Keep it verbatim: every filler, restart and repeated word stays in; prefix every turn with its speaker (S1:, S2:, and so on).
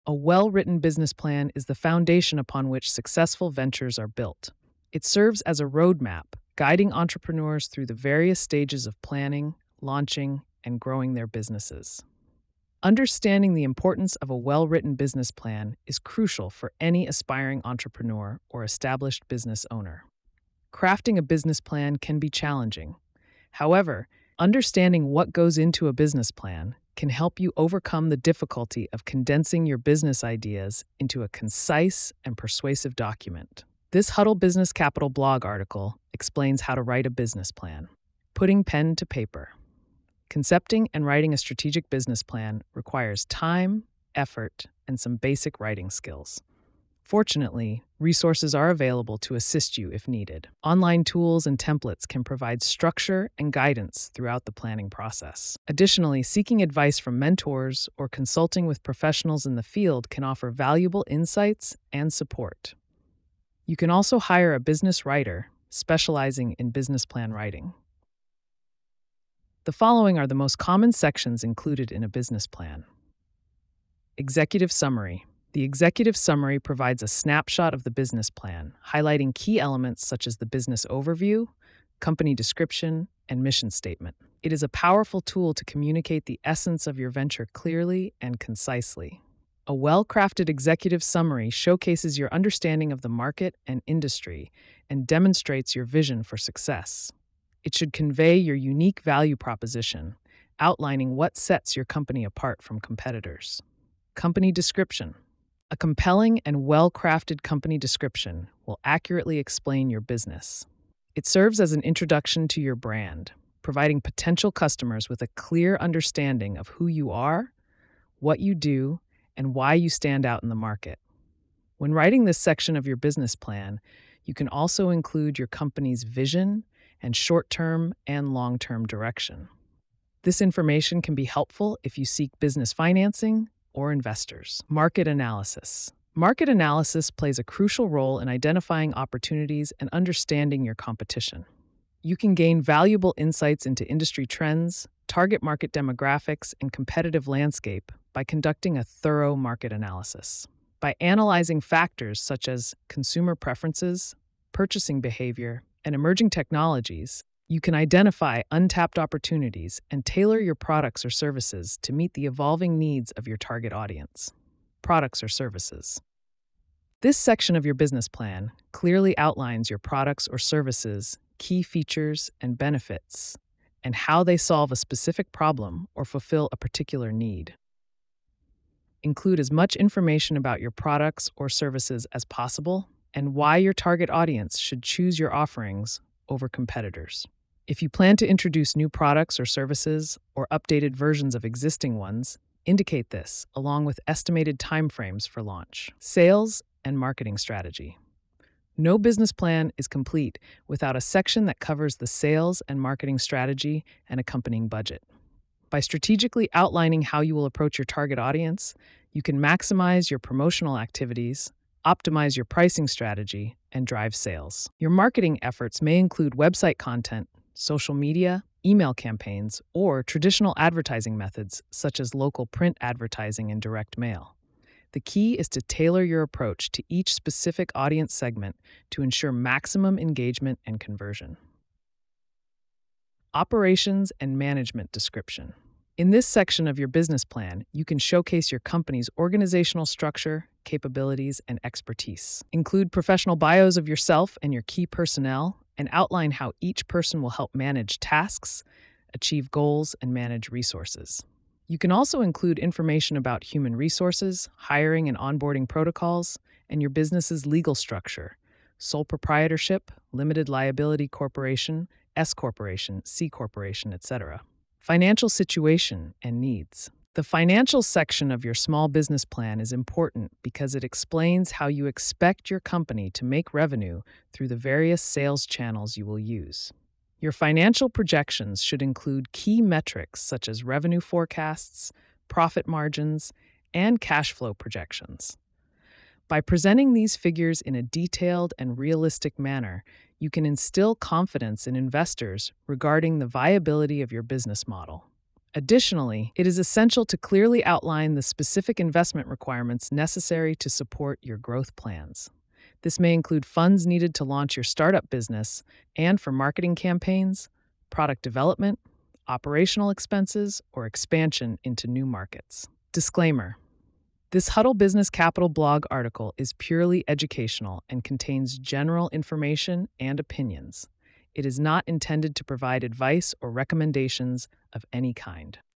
S1: A well-written business plan is the foundation upon which successful ventures are built. It serves as a roadmap, guiding entrepreneurs through the various stages of planning, launching, and growing their businesses. Understanding the importance of a well-written business plan is crucial for any aspiring entrepreneur or established business owner. Crafting a business plan can be challenging. However, understanding what goes into a business plan can help you overcome the difficulty of condensing your business ideas into a concise and persuasive document. This Huddle Business Capital blog article explains how to write a business plan. Putting pen to paper. Concepting and writing a strategic business plan requires time, effort, and some basic writing skills. Fortunately, resources are available to assist you if needed. Online tools and templates can provide structure and guidance throughout the planning process. Additionally, seeking advice from mentors or consulting with professionals in the field can offer valuable insights and support. You can also hire a business writer specializing in business plan writing. The following are the most common sections included in a business plan. Executive summary. The executive summary provides a snapshot of the business plan, highlighting key elements such as the business overview, company description, and mission statement. It is a powerful tool to communicate the essence of your venture clearly and concisely. A well-crafted executive summary showcases your understanding of the market and industry and demonstrates your vision for success. It should convey your unique value proposition, outlining what sets your company apart from competitors. Company description. A compelling and well-crafted company description will accurately explain your business. It serves as an introduction to your brand, providing potential customers with a clear understanding of who you are, what you do, and why you stand out in the market. When writing this section of your business plan, you can also include your company's vision and short-term and long-term direction. This information can be helpful if you seek business financing or investors. Market analysis. Market analysis plays a crucial role in identifying opportunities and understanding your competition. You can gain valuable insights into industry trends, target market demographics, and competitive landscape by conducting a thorough market analysis. By analyzing factors such as consumer preferences, purchasing behavior, and emerging technologies, you can identify untapped opportunities and tailor your products or services to meet the evolving needs of your target audience. Products or services. This section of your business plan clearly outlines your products or services, key features and benefits, and how they solve a specific problem or fulfill a particular need. Include as much information about your products or services as possible and why your target audience should choose your offerings over competitors. If you plan to introduce new products or services or updated versions of existing ones, indicate this, along with estimated timeframes for launch. Sales and marketing strategy. No business plan is complete without a section that covers the sales and marketing strategy and accompanying budget. By strategically outlining how you will approach your target audience, you can maximize your promotional activities, optimize your pricing strategy, and drive sales. Your marketing efforts may include website content, social media, email campaigns, or traditional advertising methods such as local print advertising and direct mail. The key is to tailor your approach to each specific audience segment to ensure maximum engagement and conversion. Operations and management description. In this section of your business plan, you can showcase your company's organizational structure, capabilities, and expertise. Include professional bios of yourself and your key personnel, and outline how each person will help manage tasks, achieve goals, and manage resources. You can also include information about human resources, hiring and onboarding protocols, and your business's legal structure, sole proprietorship, limited liability corporation, S corporation, C corporation, et cetera. Financial situation and needs. The financial section of your small business plan is important because it explains how you expect your company to make revenue through the various sales channels you will use. Your financial projections should include key metrics such as revenue forecasts, profit margins, and cash flow projections. By presenting these figures in a detailed and realistic manner, you can instill confidence in investors regarding the viability of your business model. Additionally, it is essential to clearly outline the specific investment requirements necessary to support your growth plans. This may include funds needed to launch your startup business and for marketing campaigns, product development, operational expenses, or expansion into new markets. Disclaimer: this Huddle Business Capital blog article is purely educational and contains general information and opinions. It is not intended to provide advice or recommendations of any kind.